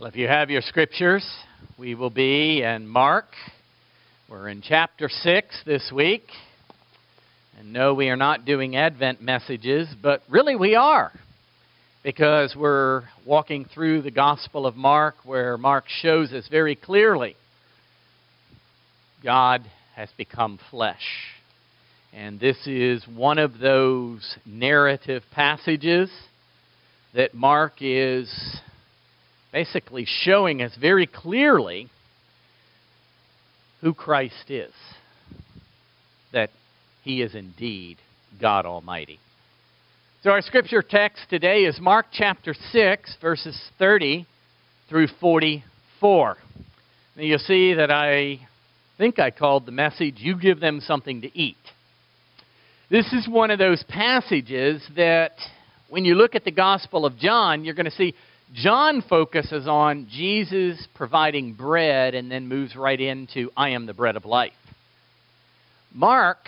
Well, if you have your scriptures, we will be in Mark. We're in chapter 6 this week. And no, we are not doing Advent messages, but really we are. Because we're walking through the Gospel of Mark, where Mark shows us very clearly God has become flesh. And this is one of those narrative passages that Mark is basically showing us very clearly who Christ is. That He is indeed God Almighty. So our scripture text today is Mark chapter 6, verses 30 through 44. Now you'll see that I think I called the message, "You Give Them Something to Eat." This is one of those passages that when you look at the Gospel of John, you're going to see John focuses on Jesus providing bread and then moves right into, "I am the bread of life." Mark,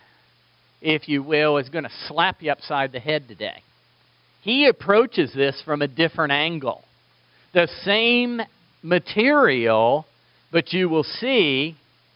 if you will, is going to slap you upside the head today. He approaches this from a different angle. The same material, but you will see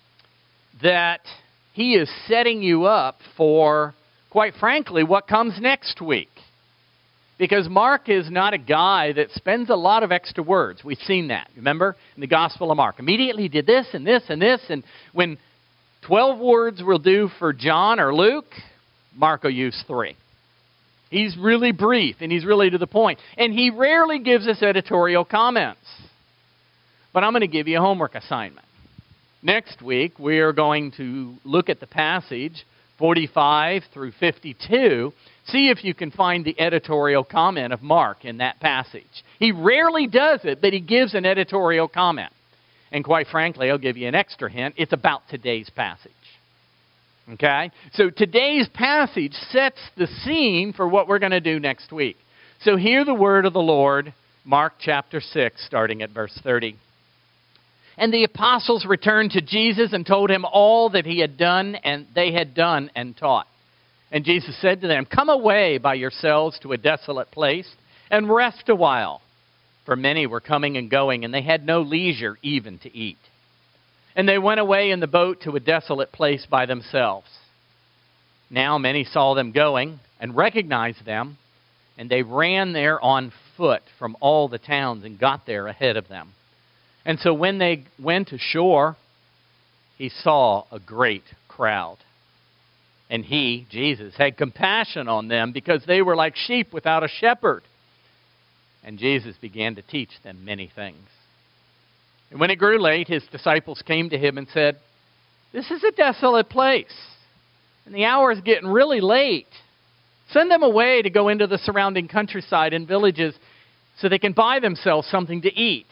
that he is setting you up for, quite frankly, what comes next week. Because Mark is not a guy that spends a lot of extra words. We've seen that, remember, in the Gospel of Mark. Immediately he did this and this and this, and when 12 words will do for John or Luke, Mark will use 3. He's really brief, and he's really to the point. And he rarely gives us editorial comments. But I'm going to give you a homework assignment. Next week, we are going to look at the passage 45 through 52. See if you can find the editorial comment of Mark in that passage. He rarely does it, but he gives an editorial comment. And quite frankly, I'll give you an extra hint. It's about today's passage. Okay? So today's passage sets the scene for what we're going to do next week. So hear the word of the Lord, Mark chapter 6, starting at verse 30. "And the apostles returned to Jesus and told him all that he had done and they had done and taught. And Jesus said to them, 'Come away by yourselves to a desolate place and rest a while.' For many were coming and going, and they had no leisure even to eat. And they went away in the boat to a desolate place by themselves. Now many saw them going and recognized them, and they ran there on foot from all the towns and got there ahead of them. And so when they went ashore, he saw a great crowd. And he, Jesus, had compassion on them because they were like sheep without a shepherd. And Jesus began to teach them many things. And when it grew late, his disciples came to him and said, 'This is a desolate place, and the hour is getting really late. Send them away to go into the surrounding countryside and villages so they can buy themselves something to eat.'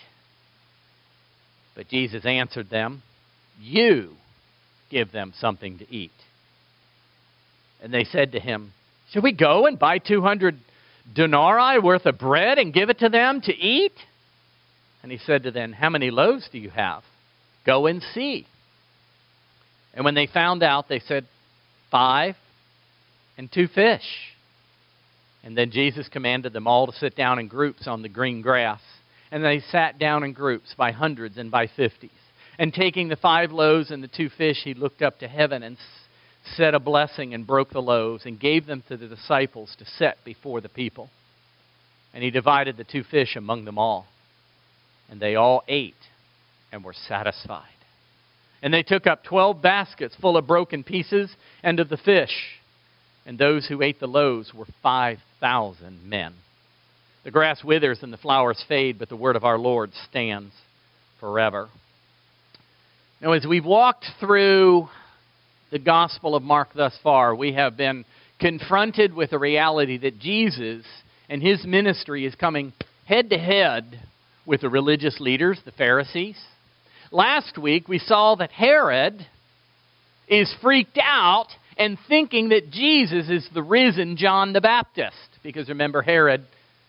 But Jesus answered them, 'You give them something to eat.' And they said to him, 'Should we go and buy 200 denarii worth of bread and give it to them to eat?' And he said to them, 'How many loaves do you have? Go and see.' And when they found out, they said, 5 and 2 fish. And then Jesus commanded them all to sit down in groups on the green grass. And they sat down in groups by hundreds and by 50s. And taking the 5 loaves and the 2 fish, he looked up to heaven and said a blessing and broke the loaves and gave them to the disciples to set before the people. And he divided the 2 fish among them all. And they all ate and were satisfied. And they took up 12 baskets full of broken pieces and of the fish. And those who ate the loaves were 5,000 men. The grass withers and the flowers fade, but the word of our Lord stands forever." Now, as we've walked through the Gospel of Mark thus far, we have been confronted with the reality that Jesus and his ministry is coming head to head with the religious leaders, the Pharisees. Last week, we saw that Herod is freaked out and thinking that Jesus is the risen John the Baptist. Because remember, Herod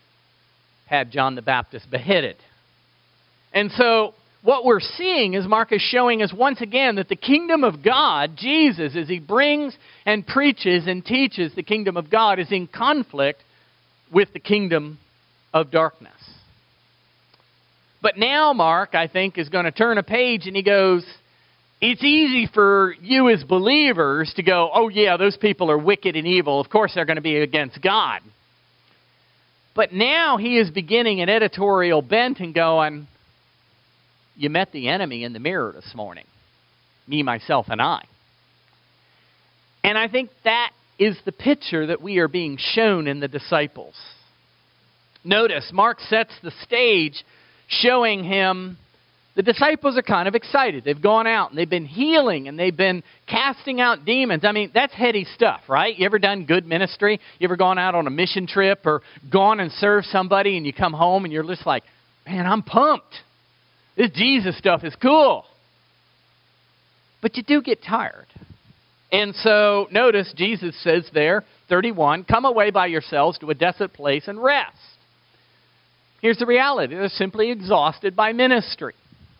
had John the Baptist beheaded. And so what we're seeing is Mark is showing us once again that the kingdom of God, Jesus, as he brings and preaches and teaches the kingdom of God, is in conflict with the kingdom of darkness. But now Mark, I think, is going to turn a page and he goes, it's easy for you as believers to go, oh yeah, those people are wicked and evil. Of course they're going to be against God. But now he is beginning an editorial bent and going, you met the enemy in the mirror this morning. Me, myself, and I. And I think that is the picture that we are being shown in the disciples. Notice, Mark sets the stage showing him the disciples are kind of excited. They've gone out and they've been healing and they've been casting out demons. I mean, that's heady stuff, right? You ever done good ministry? You ever gone out on a mission trip or gone and served somebody and you come home and you're just like, man, I'm pumped. This Jesus stuff is cool. But you do get tired. And so notice Jesus says there, 31, come away by yourselves to a desolate place and rest. Here's the reality. They're simply exhausted by ministry.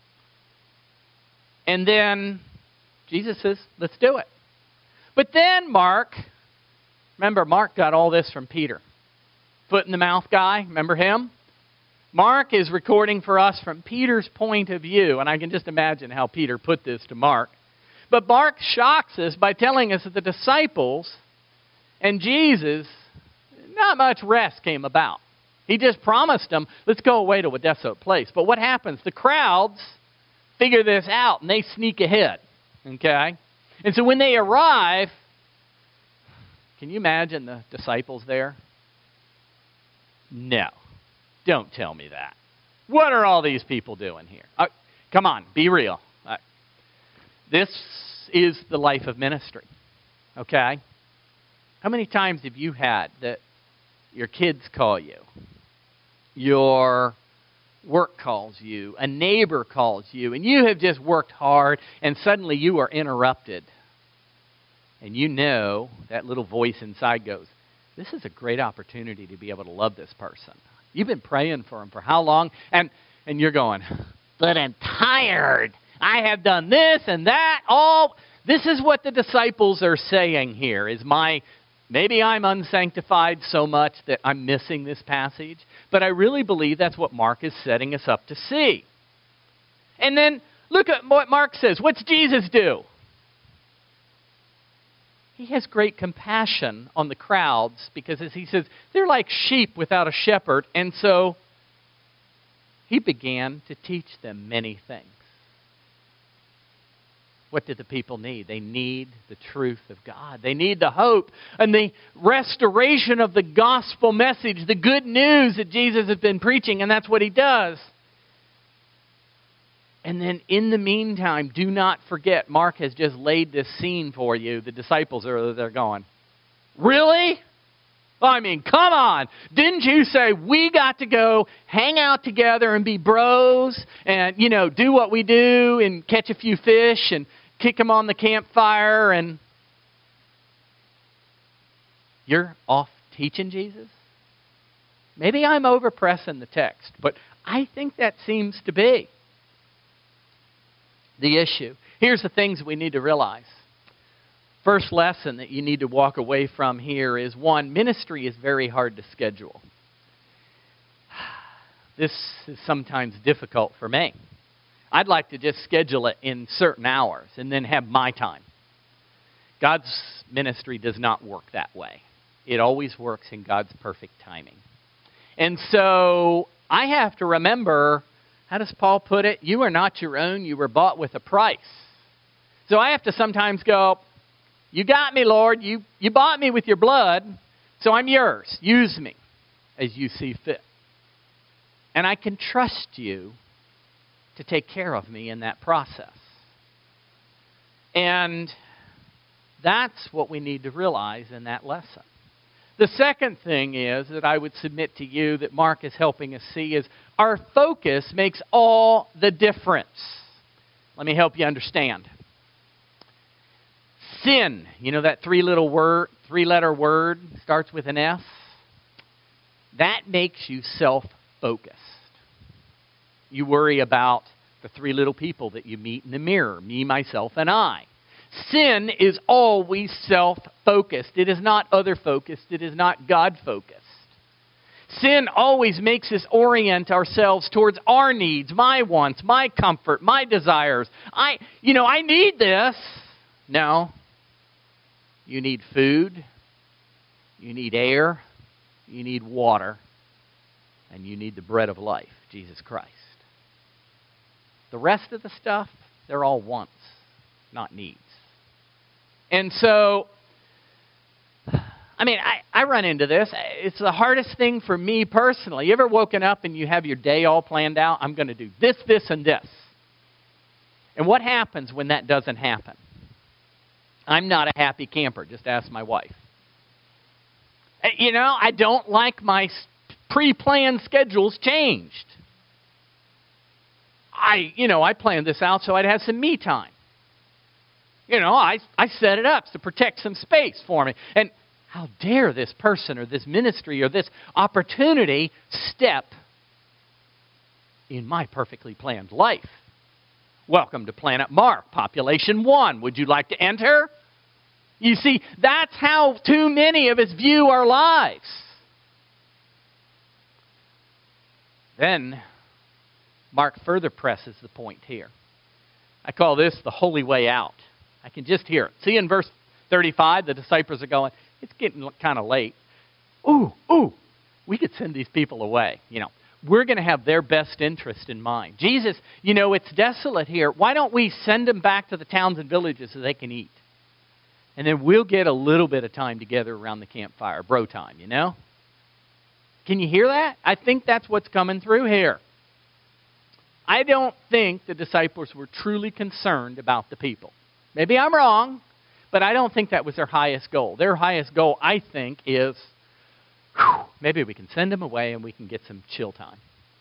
And then Jesus says, let's do it. But then Mark, remember Mark got all this from Peter. Foot in the mouth guy, remember him? Mark is recording for us from Peter's point of view. And I can just imagine how Peter put this to Mark. But Mark shocks us by telling us that the disciples and Jesus, not much rest came about. He just promised them, let's go away to a desolate place. But what happens? The crowds figure this out and they sneak ahead. Okay? And so when they arrive, can you imagine the disciples there? No. Don't tell me that. What are all these people doing here? Come on, be real. This is the life of ministry. Okay? How many times have you had that your kids call you? Your work calls you, a neighbor calls you, and you have just worked hard, and suddenly you are interrupted. And you know that little voice inside goes, this is a great opportunity to be able to love this person. You've been praying for him for how long? And you're going, but I'm tired. I have done this and that. All this is what the disciples are saying here. Maybe I'm unsanctified so much that I'm missing this passage, but I really believe that's what Mark is setting us up to see. And then look at what Mark says. What's Jesus do? He has great compassion on the crowds because, as he says, they're like sheep without a shepherd. And so he began to teach them many things. What did the people need? They need the truth of God. They need the hope and the restoration of the gospel message, the good news that Jesus has been preaching, and that's what he does. And then in the meantime, do not forget, Mark has just laid this scene for you. The disciples are there going, really? I mean, come on. Didn't you say we got to go hang out together and be bros and, do what we do and catch a few fish and kick them on the campfire, and you're off teaching Jesus? Maybe I'm overpressing the text, but I think that seems to be the issue. Here's the things we need to realize. First lesson that you need to walk away from here is, one, ministry is very hard to schedule. This is sometimes difficult for me. I'd like to just schedule it in certain hours and then have my time. God's ministry does not work that way. It always works in God's perfect timing. And so I have to remember, how does Paul put it? You are not your own. You were bought with a price. So I have to sometimes go, you got me, Lord. You bought me with your blood, so I'm yours. Use me as you see fit. And I can trust you to take care of me in that process. And that's what we need to realize in that lesson. The second thing is that I would submit to you that Mark is helping us see is our focus makes all the difference. Let me help you understand. Sin, that three-letter word starts with an S. That makes you self-focused. You worry about the three little people that you meet in the mirror, me, myself, and I. Sin is always self-focused. It is not other-focused. It is not God-focused. Sin always makes us orient ourselves towards our needs, my wants, my comfort, my desires. I need this. No. You need food. You need air. You need water. And you need the bread of life, Jesus Christ. The rest of the stuff, they're all wants, not needs. And so, I run into this. It's the hardest thing for me personally. You ever woken up and you have your day all planned out? I'm going to do this, this, and this. And what happens when that doesn't happen? I'm not a happy camper. Just ask my wife. I don't like my pre-planned schedules changed. I planned this out so I'd have some me time. I set it up to protect some space for me. And how dare this person or this ministry or this opportunity step in my perfectly planned life? Welcome to Planet Mark, population 1. Would you like to enter? You see, that's how too many of us view our lives. Then, Mark further presses the point here. I call this the holy way out. I can just hear it. See in verse 35, the disciples are going, it's getting kind of late. Ooh, we could send these people away. We're going to have their best interest in mind. Jesus, it's desolate here. Why don't we send them back to the towns and villages so they can eat? And then we'll get a little bit of time together around the campfire, bro time, Can you hear that? I think that's what's coming through here. I don't think the disciples were truly concerned about the people. Maybe I'm wrong, but I don't think that was their highest goal. Their highest goal, I think, is maybe we can send them away and we can get some chill time.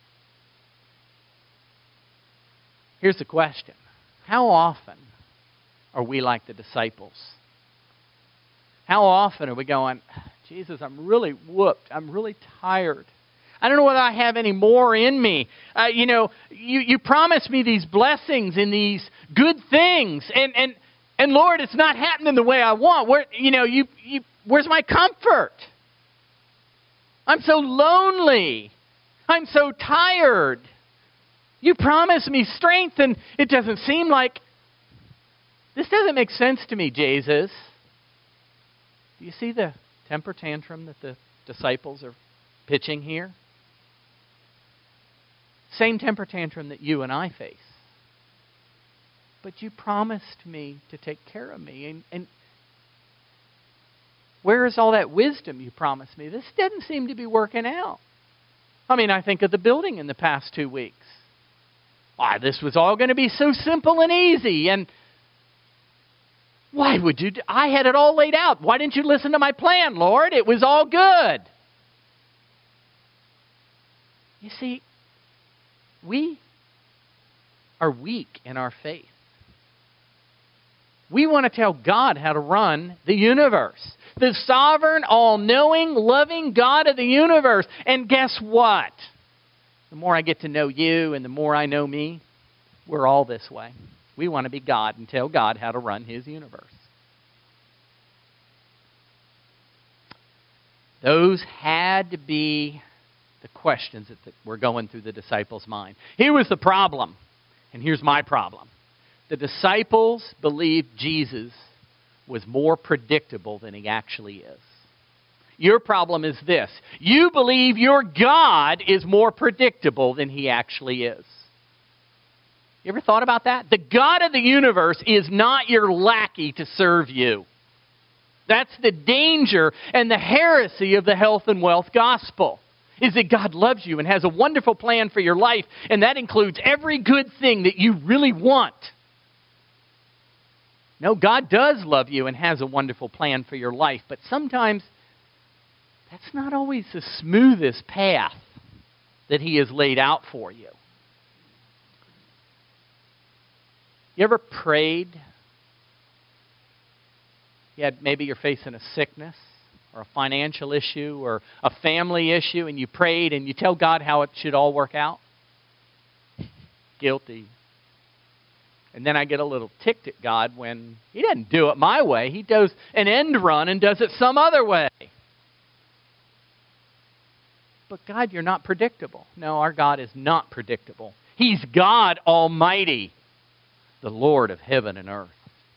Here's the question. How often are we like the disciples? How often are we going, Jesus, I'm really whooped. I'm really tired. I don't know whether I have any more in me. You promised me these blessings and these good things. And Lord, it's not happening the way I want. Where's my comfort? I'm so lonely. I'm so tired. You promised me strength, and it doesn't seem like... This doesn't make sense to me, Jesus. Do you see the temper tantrum that the disciples are pitching here? Same temper tantrum that you and I face. But you promised me to take care of me. And where is all that wisdom you promised me? This doesn't seem to be working out. I think of the building in the past 2 weeks. This was all going to be so simple and easy. And why would you? I had it all laid out. Why didn't you listen to my plan, Lord? It was all good. You see, we are weak in our faith. We want to tell God how to run the universe. The sovereign, all-knowing, loving God of the universe. And guess what? The more I get to know you and the more I know me, we're all this way. We want to be God and tell God how to run His universe. Those had to be the questions that were going through the disciples' mind. Here was the problem, and here's my problem. The disciples believed Jesus was more predictable than He actually is. Your problem is this. You believe your God is more predictable than He actually is. You ever thought about that? The God of the universe is not your lackey to serve you. That's the danger and the heresy of the health and wealth gospel. Is that God loves you and has a wonderful plan for your life, and that includes every good thing that you really want. No, God does love you and has a wonderful plan for your life, but sometimes that's not always the smoothest path that He has laid out for you. You ever prayed? Maybe you're facing a sickness or a financial issue or a family issue, and you prayed and you tell God how it should all work out? Guilty. And then I get a little ticked at God when He doesn't do it my way. He does an end run and does it some other way. but God, you're not predictable. No, our God is not predictable. He's God Almighty, the Lord of heaven and earth.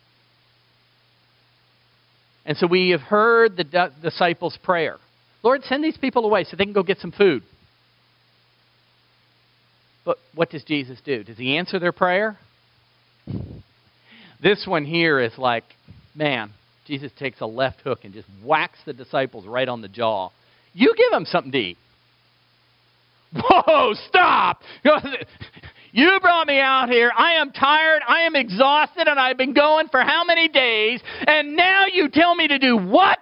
And so we have heard the disciples' prayer. Lord, send these people away so they can go get some food. But what does Jesus do? Does he answer their prayer? This one here is like, man, Jesus takes a left hook and just whacks the disciples right on the jaw. You give them something to eat. Whoa, stop! You brought me out here. I am tired. I am exhausted, and I've been going for how many days? And now you tell me to do what?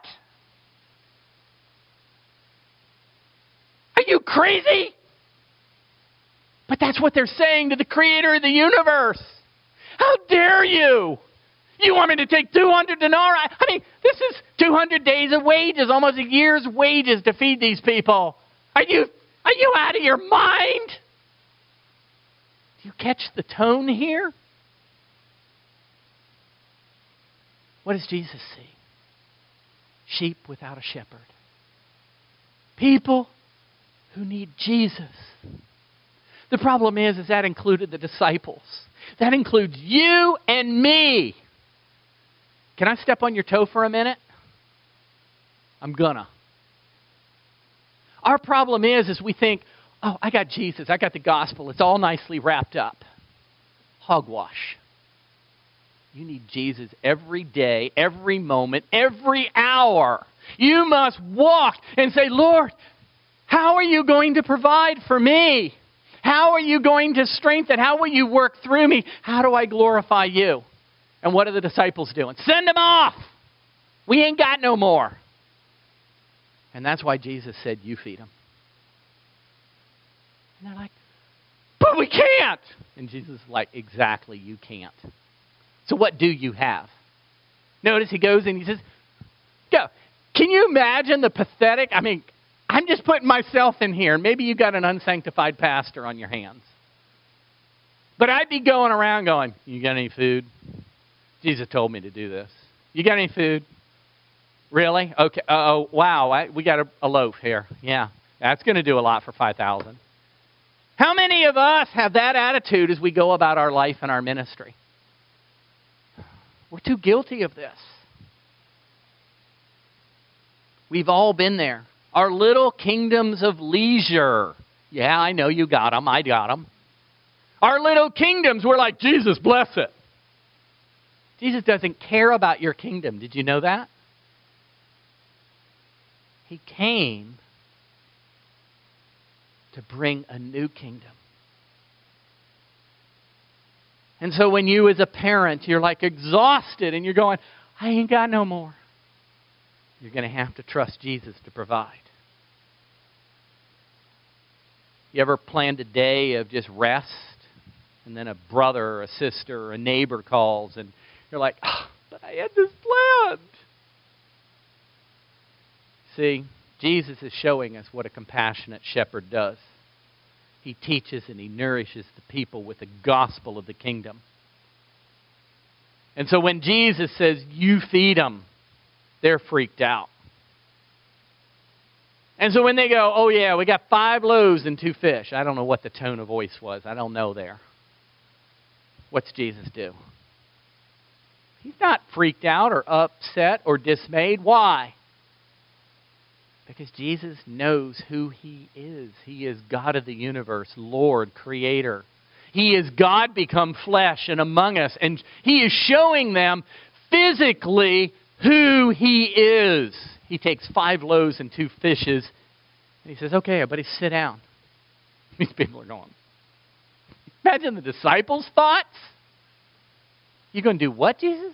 Are you crazy? But that's what they're saying to the Creator of the universe. How dare you? You want me to take 200 denarii? I mean, this is 200 days of wages, almost a year's wages to feed these people. Are you out of your mind? Do you catch the tone here? What does Jesus see? Sheep without a shepherd. People who need Jesus. The problem is that included the disciples. That includes you and me. Can I step on your toe for a minute? I'm gonna. Our problem is we think, oh, I got Jesus, I got the gospel, it's all nicely wrapped up. Hogwash. You need Jesus every day, every moment, every hour. You must walk and say, Lord, how are you going to provide for me? How are you going to strengthen? How will you work through me? How do I glorify you? And what are the disciples doing? Send them off! We ain't got no more. And that's why Jesus said, you feed them. And they're like, but we can't! And Jesus is like, exactly, you can't. So what do you have? Notice he goes and he says, go. Can you imagine the pathetic, I'm just putting myself in here. Maybe you got an unsanctified pastor on your hands. But I'd be going around going, you got any food? Jesus told me to do this. You got any food? Really? Okay. Oh, wow. We got a loaf here. Yeah. That's going to do a lot for 5,000. How many of us have that attitude as we go about our life and our ministry? We're too guilty of this. We've all been there. Our little kingdoms of leisure. Yeah, I know you got them. I got them. Our little kingdoms, we're like, Jesus, bless it. Jesus doesn't care about your kingdom. Did you know that? He came to bring a new kingdom. And so when you as a parent, you're like exhausted and you're going, I ain't got no more. You're going to have to trust Jesus to provide. You ever planned a day of just rest? And then a brother or a sister or a neighbor calls and you're like, but I had this planned. See, Jesus is showing us what a compassionate shepherd does. He teaches and he nourishes the people with the gospel of the kingdom. And so when Jesus says, you feed them, they're freaked out. And so when they go, oh yeah, we got 5 loaves and 2 fish. I don't know what the tone of voice was. I don't know there. What's Jesus do? He's not freaked out or upset or dismayed. Why? Because Jesus knows who He is. He is God of the universe, Lord, Creator. He is God become flesh and among us. And He is showing them physically who He is. He takes 5 loaves and 2 fishes. And He says, okay, everybody sit down. These people are going. Imagine the disciples' thoughts. You're going to do what, Jesus?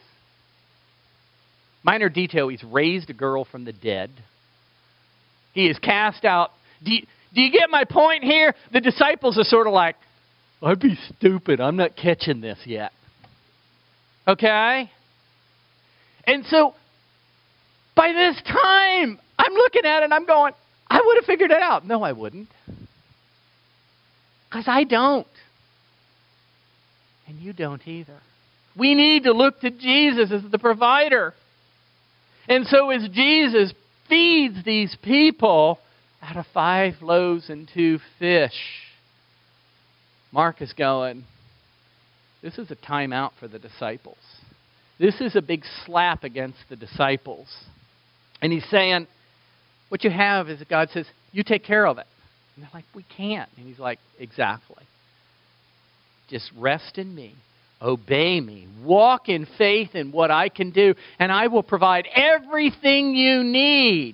Minor detail, He's raised a girl from the dead. He is cast out. Do you get my point here? The disciples are sort of like, I'd be stupid. I'm not catching this yet. Okay? And so, by this time, I'm looking at it and I'm going, I would have figured it out. No, I wouldn't. Because I don't. And you don't either. We need to look to Jesus as the provider. And so as Jesus feeds these people, out of 5 loaves and 2 fish. Mark is going, this is a timeout for the disciples. This is a big slap against the disciples. And he's saying, what you have is God says, you take care of it. And they're like, we can't. And he's like, exactly. Just rest in me. Obey me. Walk in faith in what I can do. And I will provide everything you need.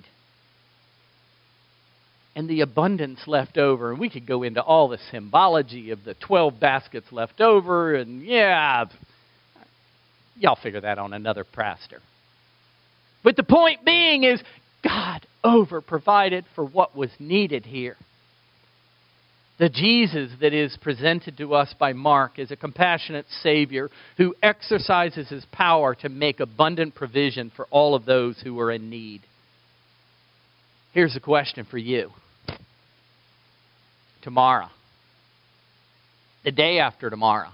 And the abundance left over. And we could go into all the symbology of the 12 baskets left over. And yeah, y'all figure that on another pastor. But the point being is God over-provided for what was needed here. The Jesus that is presented to us by Mark is a compassionate Savior who exercises His power to make abundant provision for all of those who are in need. Here's a question for you. Tomorrow, the day after tomorrow,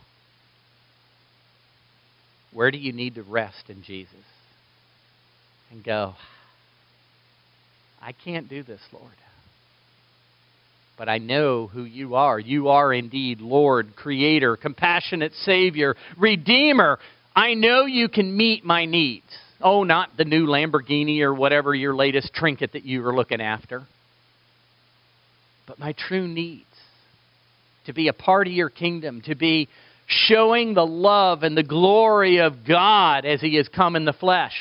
where do you need to rest in Jesus? And go, I can't do this, Lord. But I know who you are. You are indeed Lord, Creator, compassionate Savior, Redeemer. I know you can meet my needs. Oh, not the new Lamborghini or whatever your latest trinket that you are looking after. But my true needs. To be a part of your kingdom. To be showing the love and the glory of God as He has come in the flesh.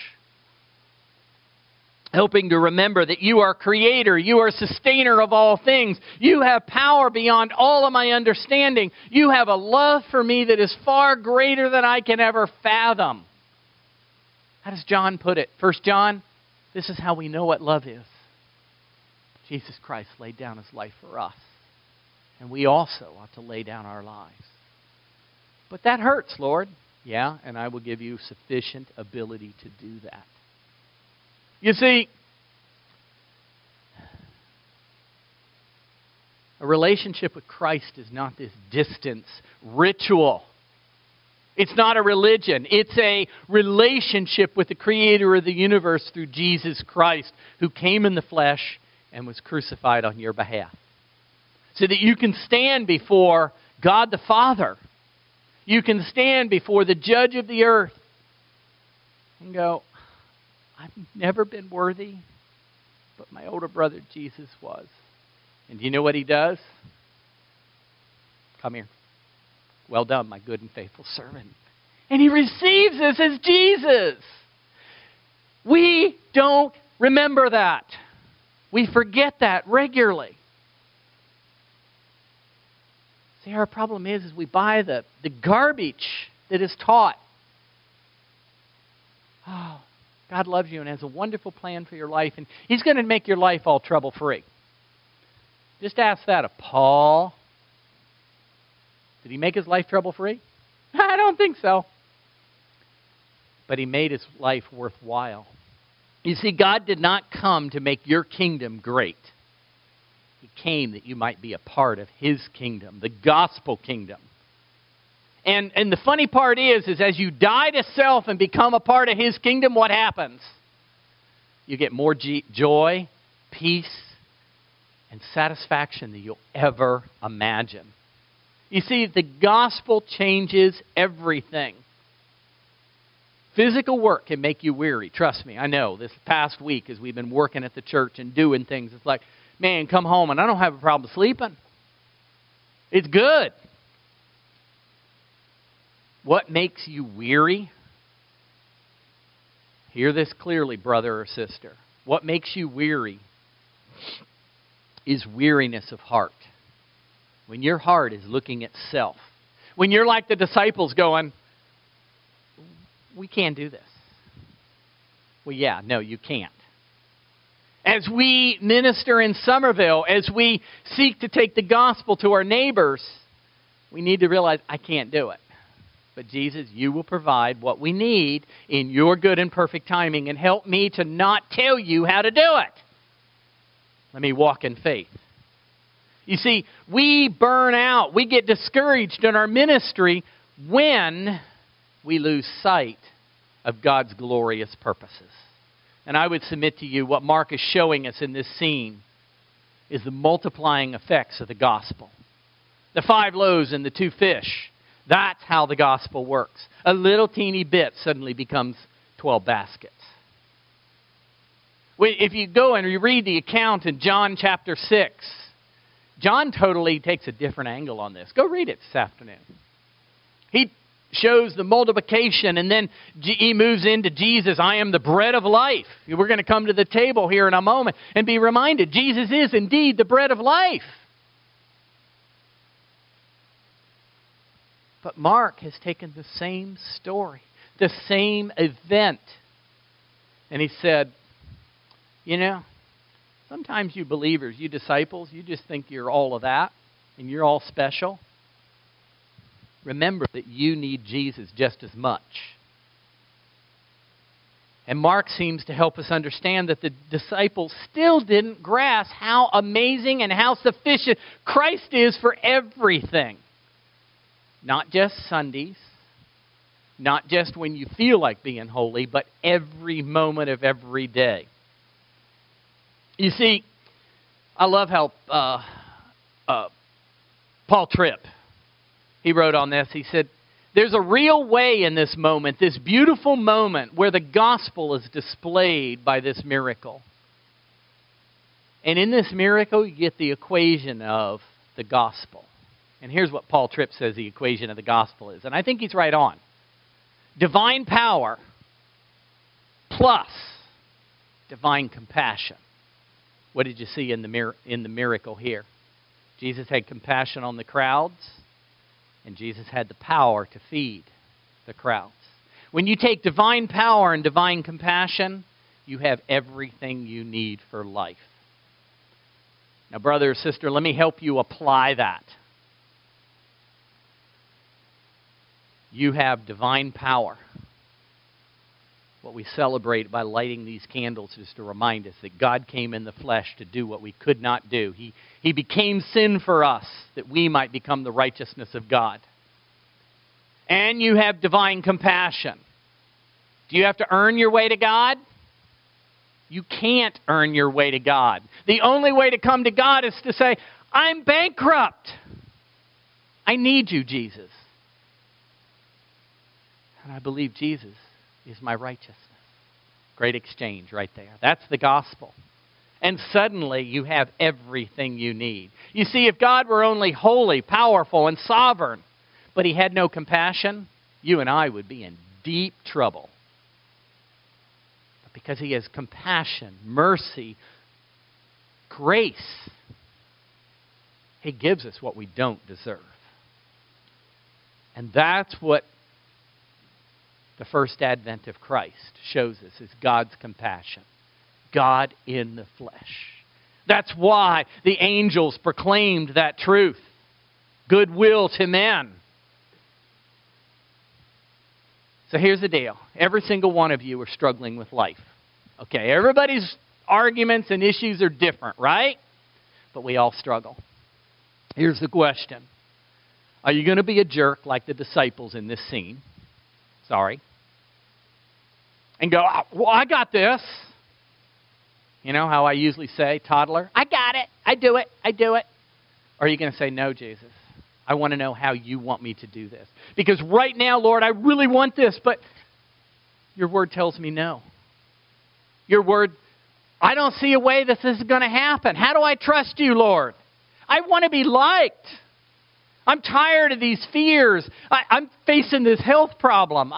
Helping to remember that you are Creator, you are Sustainer of all things. You have power beyond all of my understanding. You have a love for me that is far greater than I can ever fathom. How does John put it? 1 John, this is how we know what love is. Jesus Christ laid down His life for us. And we also ought to lay down our lives. But that hurts, Lord. Yeah, and I will give you sufficient ability to do that. You see, a relationship with Christ is not this distant ritual. It's not a religion. It's a relationship with the Creator of the universe through Jesus Christ, who came in the flesh and was crucified on your behalf. So that you can stand before God the Father. You can stand before the Judge of the earth and go, I've never been worthy, but my older brother Jesus was. And do you know what He does? Come here. Well done, my good and faithful servant. And He receives us as Jesus. We don't remember that. We forget that regularly. See, our problem is we buy the garbage that is taught. Oh, God loves you and has a wonderful plan for your life, and He's going to make your life all trouble-free. Just ask that of Paul. Did he make his life trouble-free? I don't think so. But he made his life worthwhile. You see, God did not come to make your kingdom great. He came that you might be a part of His kingdom, the gospel kingdom. And the funny part is as you die to self and become a part of His kingdom, what happens? You get more joy, peace, and satisfaction than you'll ever imagine. You see, the gospel changes everything. Physical work can make you weary. Trust me, I know. This past week as we've been working at the church and doing things, it's like, man, come home and I don't have a problem sleeping. It's good. What makes you weary? Hear this clearly, brother or sister. What makes you weary is weariness of heart. When your heart is looking at self. When you're like the disciples going, we can't do this. Well, yeah, no, you can't. As we minister in Somerville, as we seek to take the gospel to our neighbors, we need to realize, I can't do it. But Jesus, you will provide what we need in your good and perfect timing, and help me to not tell you how to do it. Let me walk in faith. You see, we burn out, we get discouraged in our ministry when we lose sight of God's glorious purposes. And I would submit to you what Mark is showing us in this scene is the multiplying effects of the gospel. The 5 loaves and the 2 fish, that's how the gospel works. A little teeny bit suddenly becomes 12 baskets. If you go and you read the account in John chapter 6, John totally takes a different angle on this. Go read it this afternoon. He shows the multiplication, and then he moves into Jesus, I am the bread of life. We're going to come to the table here in a moment and be reminded, Jesus is indeed the bread of life. But Mark has taken the same story, the same event, and he said, sometimes you believers, you disciples, you just think you're all of that and you're all special. Remember that you need Jesus just as much. And Mark seems to help us understand that the disciples still didn't grasp how amazing and how sufficient Christ is for everything. Not just Sundays, not just when you feel like being holy, but every moment of every day. You see, I love how Paul Tripp, he wrote on this, he said, there's a real way in this moment, this beautiful moment, where the gospel is displayed by this miracle. And in this miracle, you get the equation of the gospel. And here's what Paul Tripp says the equation of the gospel is. And I think he's right on. Divine power plus divine compassion. What did you see in the miracle here? Jesus had compassion on the crowds, and Jesus had the power to feed the crowds. When you take divine power and divine compassion, you have everything you need for life. Now, brother or sister, let me help you apply that. You have divine power. What we celebrate by lighting these candles is to remind us that God came in the flesh to do what we could not do. He became sin for us that we might become the righteousness of God. And you have divine compassion. Do you have to earn your way to God? You can't earn your way to God. The only way to come to God is to say, I'm bankrupt. I need you, Jesus. And I believe Jesus is my righteousness. Great exchange right there. That's the gospel. And suddenly you have everything you need. You see, if God were only holy, powerful, and sovereign, but He had no compassion, you and I would be in deep trouble. But because He has compassion, mercy, grace, He gives us what we don't deserve. And that's what the first advent of Christ shows us, is God's compassion. God in the flesh. That's why the angels proclaimed that truth. Goodwill to men. So here's the deal. Every single one of you are struggling with life. Okay, everybody's arguments and issues are different, right? But we all struggle. Here's the question. Are you going to be a jerk like the disciples in this scene? Sorry. And go, well, I got this. You know how I usually say, toddler, I got it. I do it. I do it. Or are you going to say, no, Jesus, I want to know how you want me to do this. Because right now, Lord, I really want this, but your word tells me no. Your word, I don't see a way that this is going to happen. How do I trust you, Lord? I want to be liked. I'm tired of these fears. I'm facing this health problem.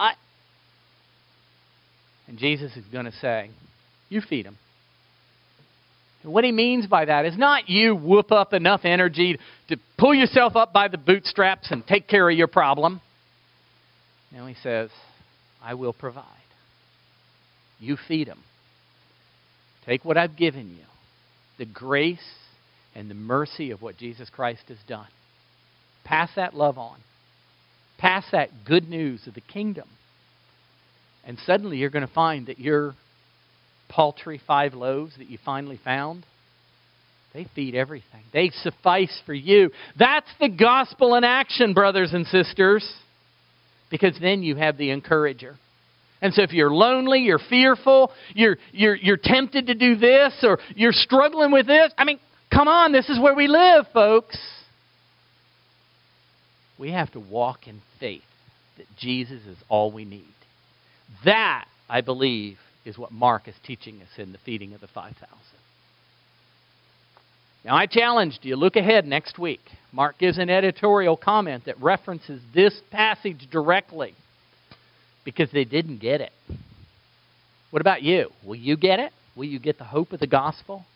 And Jesus is going to say, you feed them. And what He means by that is not you whoop up enough energy to pull yourself up by the bootstraps and take care of your problem. No, He says, I will provide. You feed them. Take what I've given you, the grace and the mercy of what Jesus Christ has done. Pass that love on. Pass that good news of the kingdom. And suddenly you're going to find that your paltry 5 loaves that you finally found, they feed everything. They suffice for you. That's the gospel in action, brothers and sisters. Because then you have the encourager. And so if you're lonely, you're fearful, you're tempted to do this, or you're struggling with this, Come on, this is where we live, folks. We have to walk in faith that Jesus is all we need. That, I believe, is what Mark is teaching us in the feeding of the 5,000. Now, I challenged you, look ahead next week. Mark gives an editorial comment that references this passage directly because they didn't get it. What about you? Will you get it? Will you get the hope of the gospel?